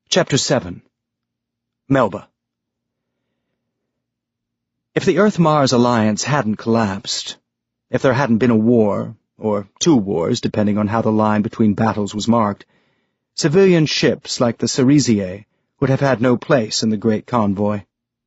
Chapter 7 Melba. If the Earth-Mars alliance hadn't collapsed, if there hadn't been a war, or two wars, depending on how the line between battles was marked, civilian ships like the Cerisier would have had no place in the great convoy.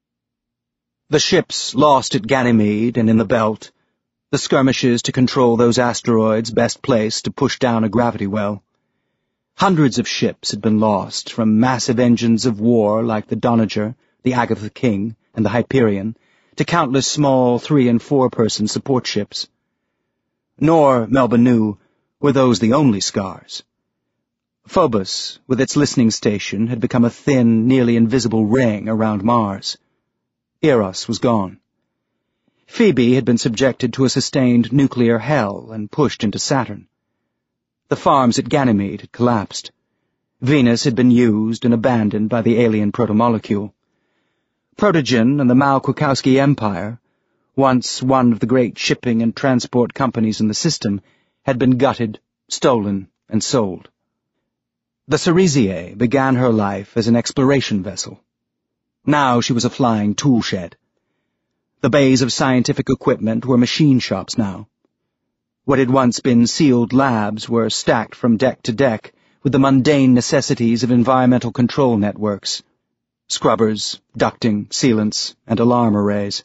The ships lost at Ganymede and in the Belt, the skirmishes to control those asteroids best placed to push down a gravity well. Hundreds of ships had been lost, from massive engines of war like the Doniger, the Agatha King, and the Hyperion, to countless small 3- and 4-person support ships. Nor, Melba knew, were those the only scars. Phobos, with its listening station, had become a thin, nearly invisible ring around Mars. Eros was gone. Phoebe had been subjected to a sustained nuclear hell and pushed into Saturn. The farms at Ganymede had collapsed. Venus had been used and abandoned by the alien protomolecule. Protogen and the Mal-Kwikowski Empire, once one of the great shipping and transport companies in the system, had been gutted, stolen, and sold. The Cerisier began her life as an exploration vessel. Now she was a flying tool shed. The bays of scientific equipment were machine shops now. What had once been sealed labs were stacked from deck to deck with the mundane necessities of environmental control networks: scrubbers, ducting, sealants, and alarm arrays.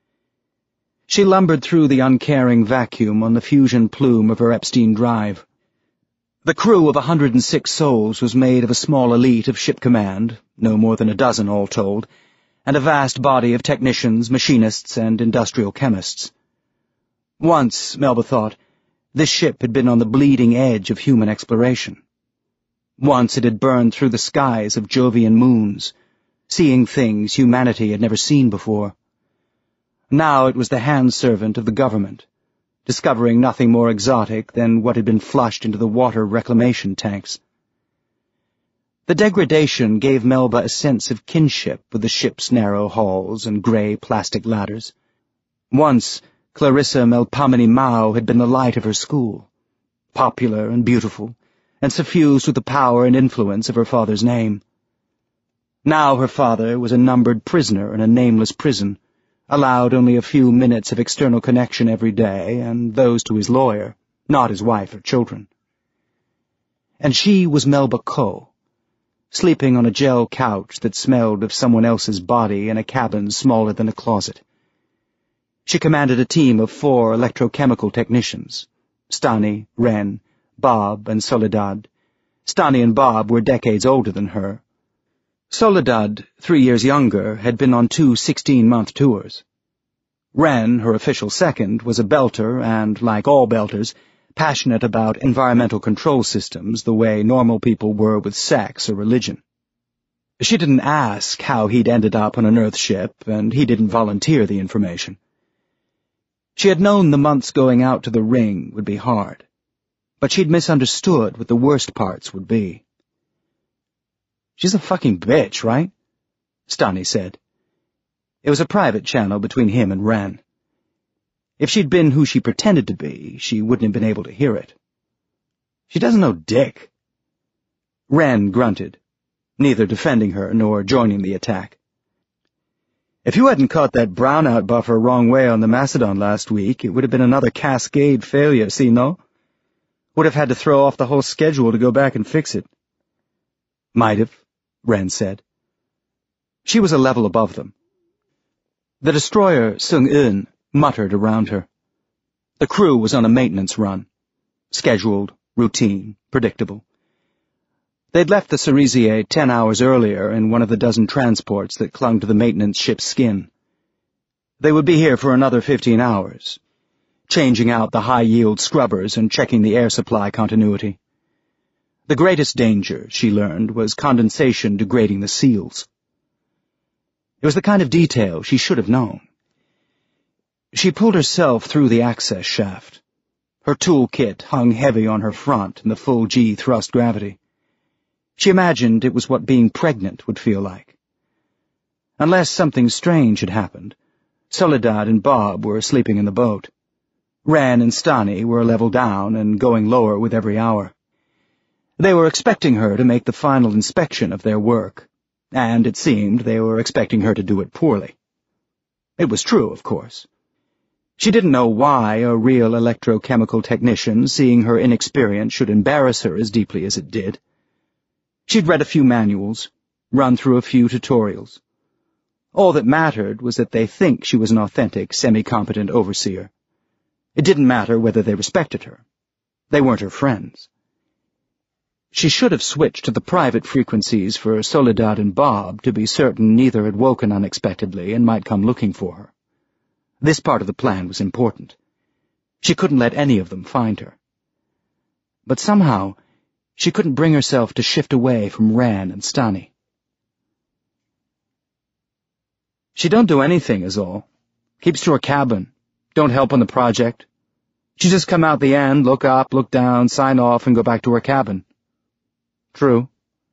She lumbered through the uncaring vacuum on the fusion plume of her Epstein drive. The crew of 106 souls was made of a small elite of ship command, no more than a dozen all told, and a vast body of technicians, machinists, and industrial chemists. Once, Melba thought, this ship had been on the bleeding edge of human exploration. Once it had burned through the skies of Jovian moons, seeing things humanity had never seen before. Now it was the hand-servant of the government, discovering nothing more exotic than what had been flushed into the water reclamation tanks. The degradation gave Melba a sense of kinship with the ship's narrow halls and grey plastic ladders. Once, Clarissa Melpomene Mao had been the light of her school, popular and beautiful, and suffused with the power and influence of her father's name. Now her father was a numbered prisoner in a nameless prison, allowed only a few minutes of external connection every day, and those to his lawyer, not his wife or children. And she was Melba Coe, sleeping on a gel couch that smelled of someone else's body in a cabin smaller than a closet. She commanded a team of 4 electrochemical technicians: Stani, Wren, Bob, and Soledad. Stani and Bob were decades older than her. Soledad, 3 years younger, had been on 2 16-month tours. Wren, her official second, was a belter and, like all belters, passionate about environmental control systems the way normal people were with sex or religion. She didn't ask how he'd ended up on an Earth ship, and he didn't volunteer the information. She had known the months going out to the ring would be hard, but she'd misunderstood what the worst parts would be. "She's a fucking bitch, right?" Stani said. It was a private channel between him and Wren. If she'd been who she pretended to be, she wouldn't have been able to hear it. "She doesn't know dick." Wren grunted, neither defending her nor joining the attack. "If you hadn't caught that brownout buffer wrong way on the Macedon last week, it would have been another cascade failure, see, no? Would have had to throw off the whole schedule to go back and fix it." "Might have," Wren said. She was a level above them. The destroyer Sung-eun muttered around her. The crew was on a maintenance run. Scheduled, routine, predictable. They'd left the Cerisier 10 hours earlier in one of the dozen transports that clung to the maintenance ship's skin. They would be here for another 15 hours, changing out the high-yield scrubbers and checking the air supply continuity. The greatest danger, she learned, was condensation degrading the seals. It was the kind of detail she should have known. She pulled herself through the access shaft. Her toolkit hung heavy on her front in the full G thrust gravity. She imagined it was what being pregnant would feel like. Unless something strange had happened, Soledad and Bob were sleeping in the boat. Wren and Stani were a level down and going lower with every hour. They were expecting her to make the final inspection of their work, and it seemed they were expecting her to do it poorly. It was true, of course. She didn't know why a real electrochemical technician, seeing her inexperience, should embarrass her as deeply as it did. She'd read a few manuals, run through a few tutorials. All that mattered was that they think she was an authentic, semi-competent overseer. It didn't matter whether they respected her. They weren't her friends. She should have switched to the private frequencies for Soledad and Bob to be certain neither had woken unexpectedly and might come looking for her. This part of the plan was important. She couldn't let any of them find her. But somehow, she couldn't bring herself to shift away from Ran and Stani. She don't do anything, is all. Keeps to her cabin. Don't help on the project. She just come out the end, look up, look down, sign off, and go back to her cabin. True.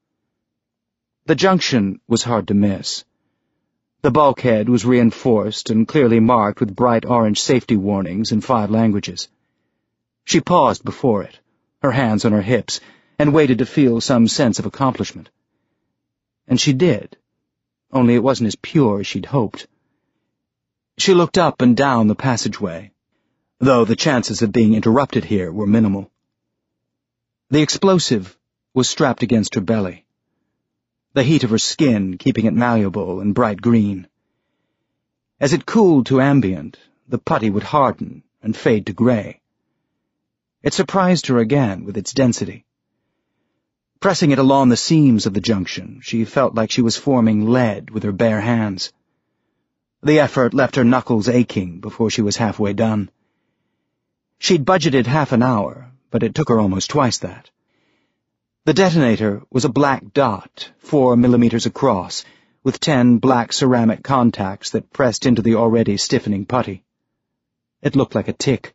The junction was hard to miss. The bulkhead was reinforced and clearly marked with bright orange safety warnings in 5 languages. She paused before it, her hands on her hips, and waited to feel some sense of accomplishment. And she did, only it wasn't as pure as she'd hoped. She looked up and down the passageway, though the chances of being interrupted here were minimal. The explosive was strapped against her belly, the heat of her skin keeping it malleable and bright green. As it cooled to ambient, the putty would harden and fade to gray. It surprised her again with its density. Pressing it along the seams of the junction, she felt like she was forming lead with her bare hands. The effort left her knuckles aching before she was halfway done. She'd budgeted half an hour, but it took her almost twice that. The detonator was a black dot, 4 millimeters across, with 10 black ceramic contacts that pressed into the already stiffening putty. It looked like a tick.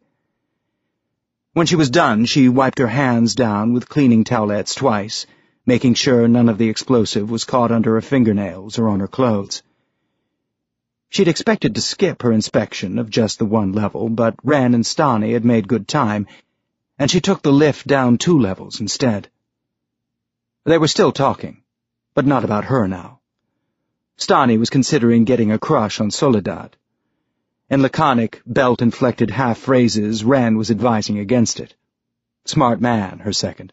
When she was done, she wiped her hands down with cleaning towelettes twice, making sure none of the explosive was caught under her fingernails or on her clothes. She'd expected to skip her inspection of just the 1 level, but Ran and Stani had made good time, and she took the lift down 2 levels instead. They were still talking, but not about her now. Stani was considering getting a crush on Soledad. In laconic, belt-inflected half-phrases, Ran was advising against it. Smart man, her second.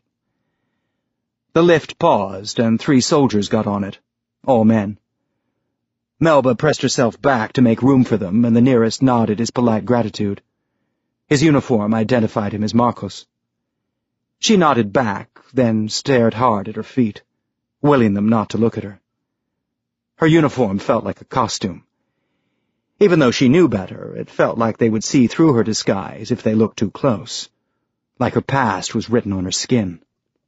The lift paused, and 3 soldiers got on it, all men. Melba pressed herself back to make room for them, and the nearest nodded his polite gratitude. His uniform identified him as Marcos. She nodded back, then stared hard at her feet, willing them not to look at her. Her uniform felt like a costume. Even though she knew better, it felt like they would see through her disguise if they looked too close, like her past was written on her skin.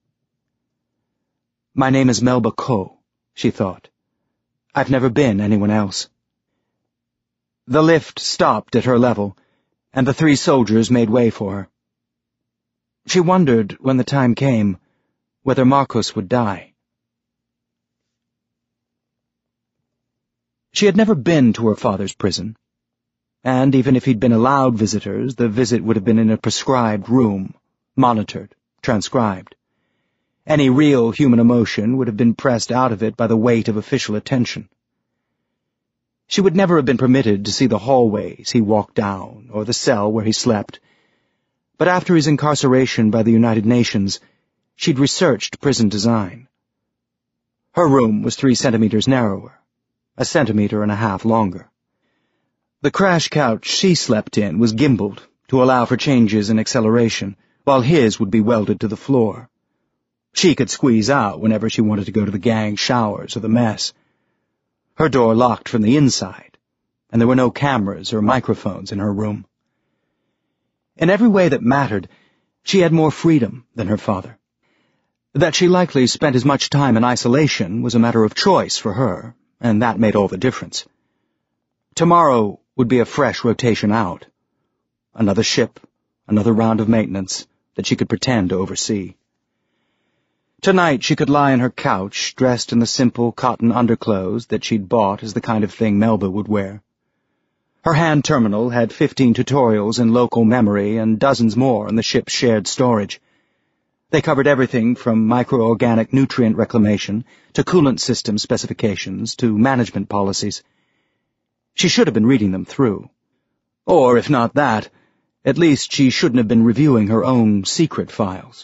My name is Melba Ko, she thought. I've never been anyone else. The lift stopped at her level, and the 3 soldiers made way for her. She wondered, when the time came, whether Marcos would die. She had never been to her father's prison, and even if he'd been allowed visitors, the visit would have been in a prescribed room, monitored, transcribed. Any real human emotion would have been pressed out of it by the weight of official attention. She would never have been permitted to see the hallways he walked down, or the cell where he slept. But after his incarceration by the United Nations, she'd researched prison design. Her room was 3 centimeters narrower, 1.5 centimeters longer. The crash couch she slept in was gimbaled to allow for changes in acceleration, while his would be welded to the floor. She could squeeze out whenever she wanted to go to the gang showers or the mess. Her door locked from the inside, and there were no cameras or microphones in her room. In every way that mattered, she had more freedom than her father. That she likely spent as much time in isolation was a matter of choice for her, and that made all the difference. Tomorrow would be a fresh rotation out. Another ship, another round of maintenance that she could pretend to oversee. Tonight she could lie on her couch, dressed in the simple cotton underclothes that she'd bought as the kind of thing Melba would wear. Her hand terminal had 15 tutorials in local memory and dozens more in the ship's shared storage. They covered everything from microorganic nutrient reclamation to coolant system specifications to management policies. She should have been reading them through. Or, if not that, at least she shouldn't have been reviewing her own secret files.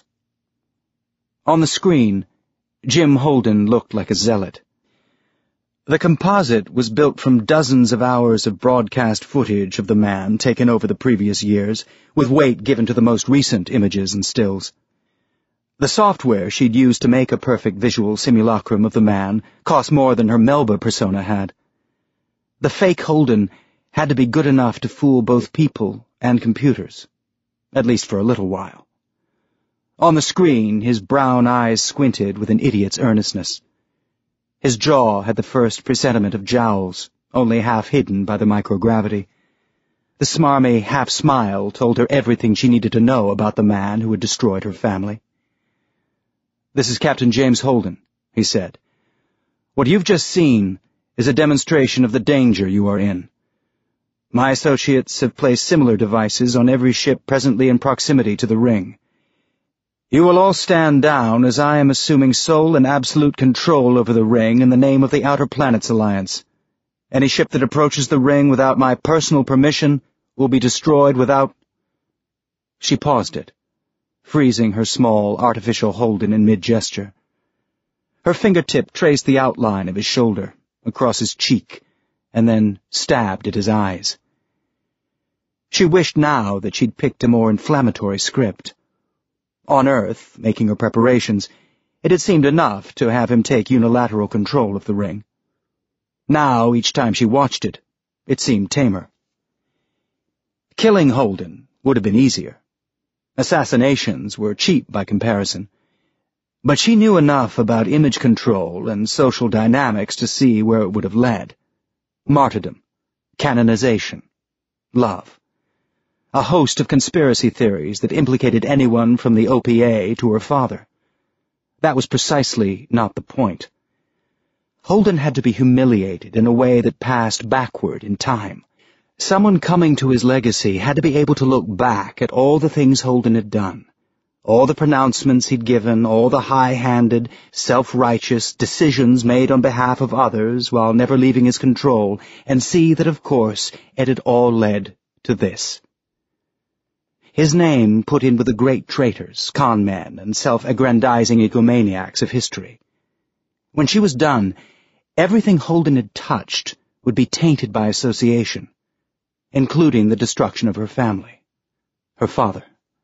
On the screen, Jim Holden looked like a zealot. The composite was built from dozens of hours of broadcast footage of the man taken over the previous years, with weight given to the most recent images and stills. The software she'd used to make a perfect visual simulacrum of the man cost more than her Melba persona had. The fake Holden had to be good enough to fool both people and computers, at least for a little while. On the screen, his brown eyes squinted with an idiot's earnestness. His jaw had the first presentiment of jowls, only half hidden by the microgravity. The smarmy half-smile told her everything she needed to know about the man who had destroyed her family. "This is Captain James Holden," he said. "What you've just seen is a demonstration of the danger you are in. My associates have placed similar devices on every ship presently in proximity to the ring. You will all stand down as I am assuming sole and absolute control over the ring in the name of the Outer Planets Alliance. Any ship that approaches the ring without my personal permission will be destroyed without—" She paused it, freezing her small, artificial Holden in mid-gesture. Her fingertip traced the outline of his shoulder, across his cheek, and then stabbed at his eyes. She wished now that she'd picked a more inflammatory script. On Earth, making her preparations, it had seemed enough to have him take unilateral control of the ring. Now, each time she watched it, it seemed tamer. Killing Holden would have been easier. Assassinations were cheap by comparison. But she knew enough about image control and social dynamics to see where it would have led. Martyrdom, canonization, love. A host of conspiracy theories that implicated anyone from the OPA to her father. That was precisely not the point. Holden had to be humiliated in a way that passed backward in time. Someone coming to his legacy had to be able to look back at all the things Holden had done, all the pronouncements he'd given, all the high-handed, self-righteous decisions made on behalf of others while never leaving his control, and see that, of course, it had all led to this. His name put in with the great traitors, con-men, and self-aggrandizing egomaniacs of history. When she was done, everything Holden had touched would be tainted by association, including the destruction of her family, her father.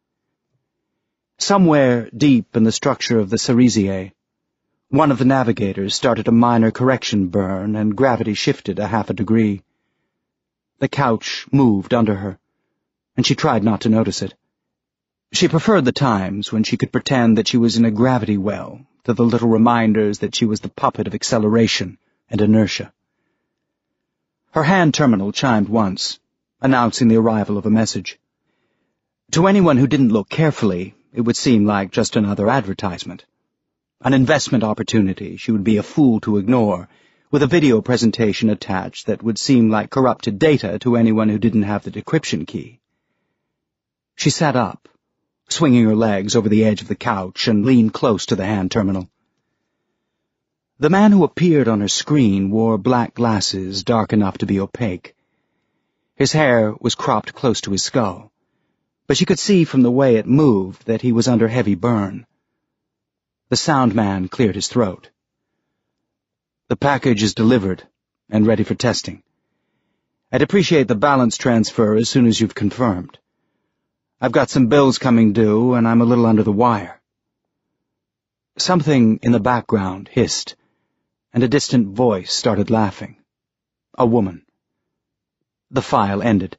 Somewhere deep in the structure of the Cerisier, one of the navigators started a minor correction burn and gravity shifted a half a degree. The couch moved under her, and she tried not to notice it. She preferred the times when she could pretend that she was in a gravity well to the little reminders that she was the puppet of acceleration and inertia. Her hand terminal chimed once, announcing the arrival of a message. To anyone who didn't look carefully, it would seem like just another advertisement. An investment opportunity she would be a fool to ignore, with a video presentation attached that would seem like corrupted data to anyone who didn't have the decryption key. She sat up, swinging her legs over the edge of the couch, and leaned close to the hand terminal. The man who appeared on her screen wore black glasses dark enough to be opaque. His hair was cropped close to his skull, but she could see from the way it moved that he was under heavy burn. The sound man cleared his throat. "The package is delivered and ready for testing. I'd appreciate the balance transfer as soon as you've confirmed. I've got some bills coming due, and I'm a little under the wire." Something in the background hissed, and a distant voice started laughing. A woman. The file ended.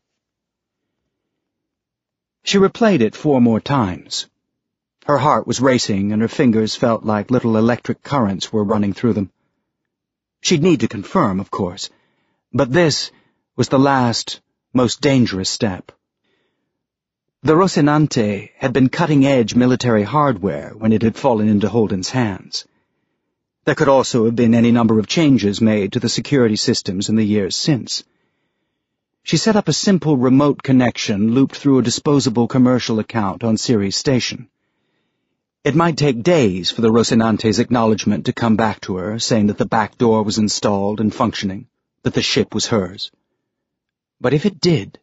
She replayed it 4 more times. Her heart was racing, and her fingers felt like little electric currents were running through them. She'd need to confirm, of course, but this was the last, most dangerous step. The Rocinante had been cutting-edge military hardware when it had fallen into Holden's hands. There could also have been any number of changes made to the security systems in the years since. She set up a simple remote connection looped through a disposable commercial account on Ceres Station. It might take days for the Rocinante's acknowledgement to come back to her, saying that the back door was installed and functioning, that the ship was hers. But if it did...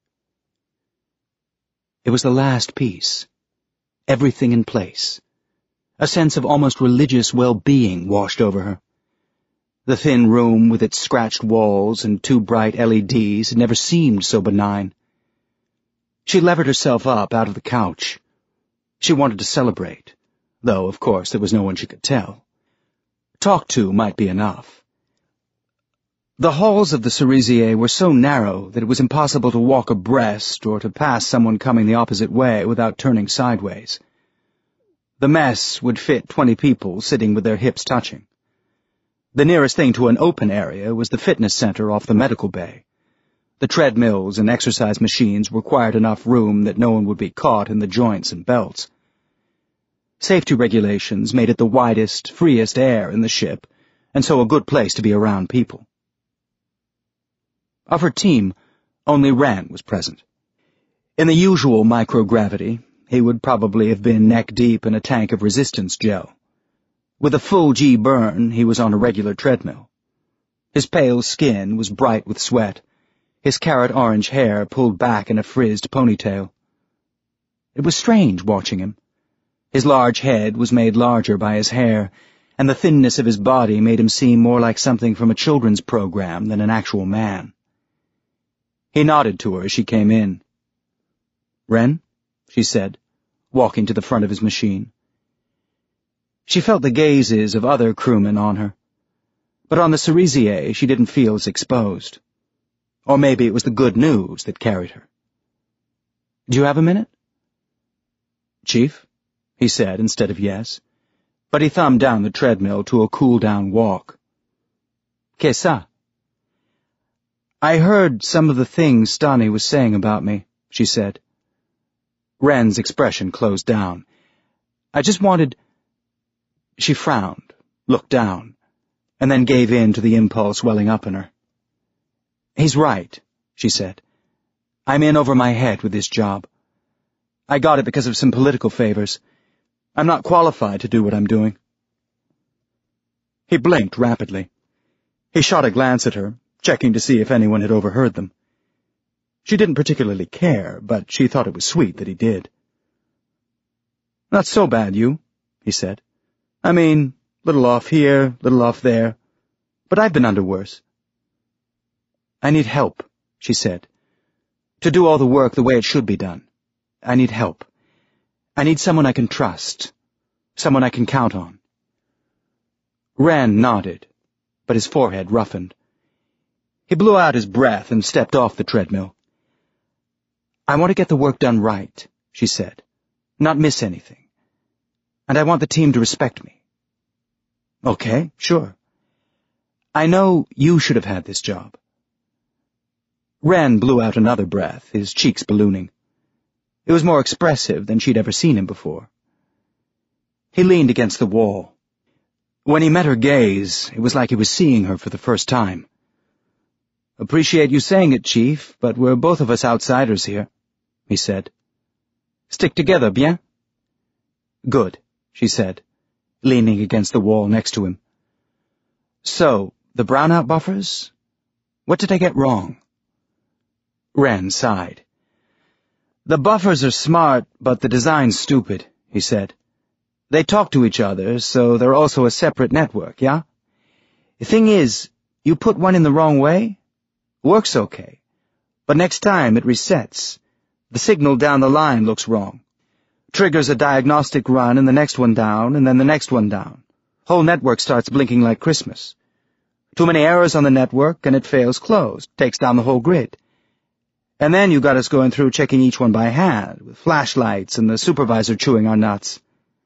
It was the last piece. Everything in place. A sense of almost religious well-being washed over her. The thin room with its scratched walls and 2 bright LEDs had never seemed so benign. She levered herself up out of the couch. She wanted to celebrate, though, of course, there was no one she could tell. Talk to might be enough. The halls of the Cerisier were so narrow that it was impossible to walk abreast or to pass someone coming the opposite way without turning sideways. The mess would fit 20 people sitting with their hips touching. The nearest thing to an open area was the fitness center off the medical bay. The treadmills and exercise machines required enough room that no one would be caught in the joints and belts. Safety regulations made it the widest, freest air in the ship, and so a good place to be around people. Of her team, only Wren was present. In the usual microgravity, he would probably have been neck-deep in a tank of resistance gel. With a full G burn, he was on a regular treadmill. His pale skin was bright with sweat, his carrot-orange hair pulled back in a frizzed ponytail. It was strange watching him. His large head was made larger by his hair, and the thinness of his body made him seem more like something from a children's program than an actual man. He nodded to her as she came in. "Wren?" she said, walking to the front of his machine. She felt the gazes of other crewmen on her, but on the Cerisier she didn't feel as exposed. Or maybe it was the good news that carried her. "Do you have a minute?" "Chief?" he said instead of yes, but he thumbed down the treadmill to a cool-down walk. "Qu'est ça?" "I heard some of the things Stani was saying about me," she said. Wren's expression closed down. "I just wanted—" She frowned, looked down, and then gave in to the impulse welling up in her. "He's right," she said. "I'm in over my head with this job. I got it because of some political favors. I'm not qualified to do what I'm doing." He blinked rapidly. He shot a glance at her, checking to see if anyone had overheard them. She didn't particularly care, but she thought it was sweet that he did. "Not so bad, you," he said. "I mean, little off here, little off there. But I've been under worse." "I need help," she said. "To do all the work the way it should be done. I need help. I need someone I can trust. Someone I can count on." Wren nodded, but his forehead roughened. He blew out his breath and stepped off the treadmill. "I want to get the work done right," she said. "Not miss anything. And I want the team to respect me." "Okay, sure. I know you should have had this job." Wren blew out another breath, his cheeks ballooning. It was more expressive than she'd ever seen him before. He leaned against the wall. When he met her gaze, it was like he was seeing her for the first time. "Appreciate you saying it, Chief, but we're both of us outsiders here," he said. "Stick together, bien?" "Good," she said, leaning against the wall next to him. "So, the brownout buffers? What did I get wrong?" Wren sighed. "The buffers are smart, but the design's stupid," he said. "They talk to each other, so they're also a separate network, yeah? The thing is, you put one in the wrong way, works okay, but next time it resets. The signal down the line looks wrong. Triggers a diagnostic run and the next one down, and then the next one down. Whole network starts blinking like Christmas. Too many errors on the network, and it fails closed, takes down the whole grid. And then you got us going through checking each one by hand, with flashlights and the supervisor chewing our nuts."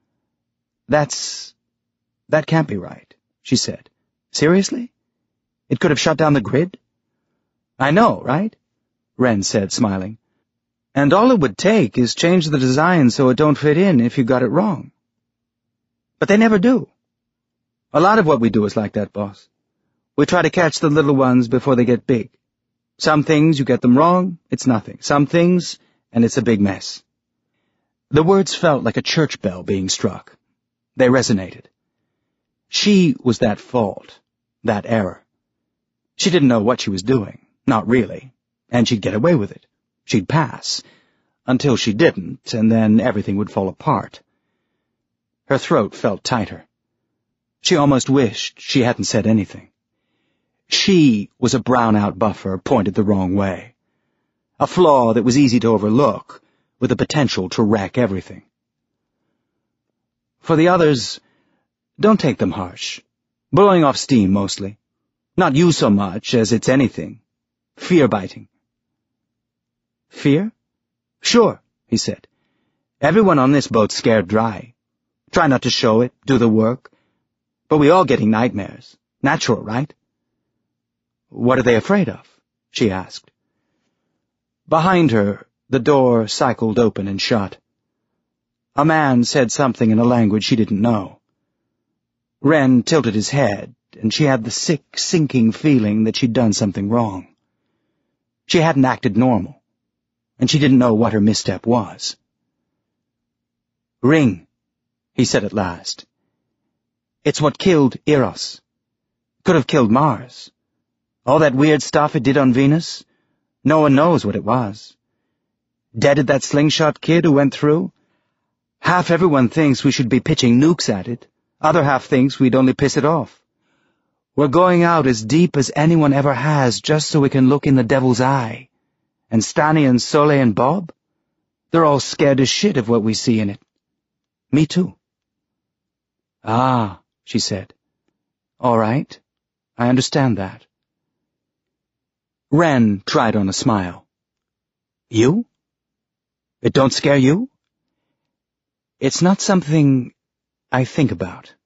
That can't be right," she said. "Seriously? It could have shut down the grid?" "I know, right?" Wren said, smiling. "And all it would take is change the design so it don't fit in if you got it wrong." "But they never do. A lot of what we do is like that, boss. We try to catch the little ones before they get big. Some things, you get them wrong, it's nothing. Some things, and it's a big mess." The words felt like a church bell being struck. They resonated. She was that fault, that error. She didn't know what she was doing, not really, and she'd get away with it. She'd pass, until she didn't, and then everything would fall apart. Her throat felt tighter. She almost wished she hadn't said anything. She was a brown-out buffer pointed the wrong way. A flaw that was easy to overlook, with the potential to wreck everything. For the others, don't take them harsh. Blowing off steam, mostly. Not you so much as it's anything. Fear-biting. Fear? Sure, he said. Everyone on this boat's scared dry. Try not to show it, do the work. But we all getting nightmares. Natural, right? What are they afraid of? She asked. Behind her, the door cycled open and shut. A man said something in a language she didn't know. Wren tilted his head, and she had the sick, sinking feeling that she'd done something wrong. She hadn't acted normal, and she didn't know what her misstep was. Ring, he said at last. It's what killed Eros. Could have killed Mars. All that weird stuff it did on Venus, no one knows what it was. Deaded that slingshot kid who went through? Half everyone thinks we should be pitching nukes at it. Other half thinks we'd only piss it off. We're going out as deep as anyone ever has just so we can look in the devil's eye. And Stanny and Soleil and Bob? They're all scared as shit of what we see in it. Me too. Ah, she said. All right. I understand that. Wren tried on a smile. You? It don't scare you? It's not something I think about.